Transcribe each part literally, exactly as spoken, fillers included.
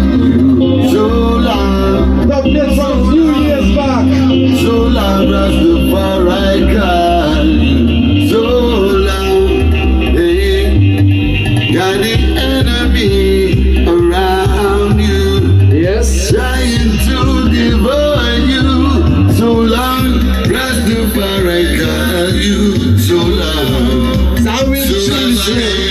So long. That played some few years back. So long, Rastafari call. So long. Hey. Got the enemy around you. Yes. Trying to devour you. So long, Rastafari call you. So long. That will So change long. it.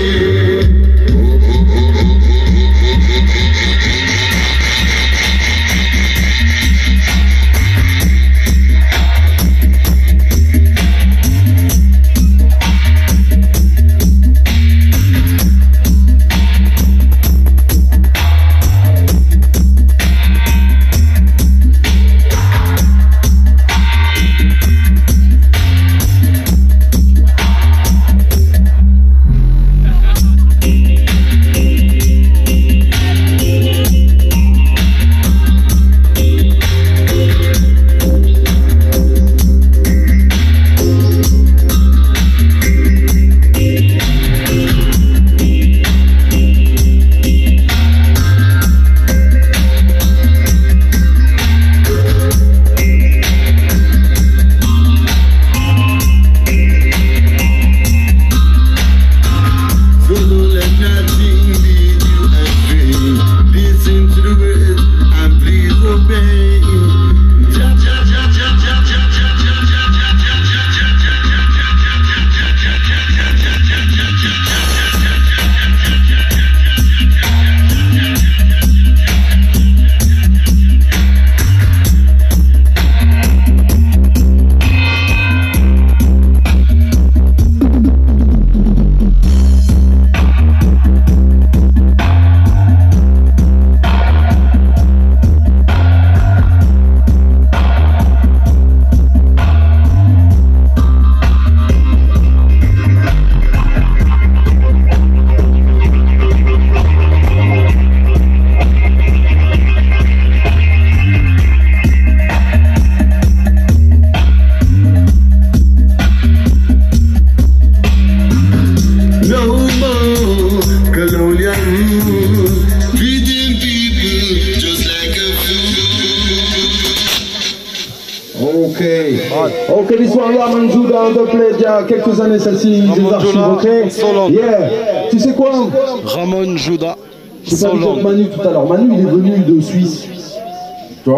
Ok, l'histoire Ramon Judah, on te plaît, il y a quelques années, celle-ci, des archives, ok? Yeah. Tu sais quoi? Ramon Judah. J'ai pas vu Manu tout à l'heure. Manu, il est venu de Suisse.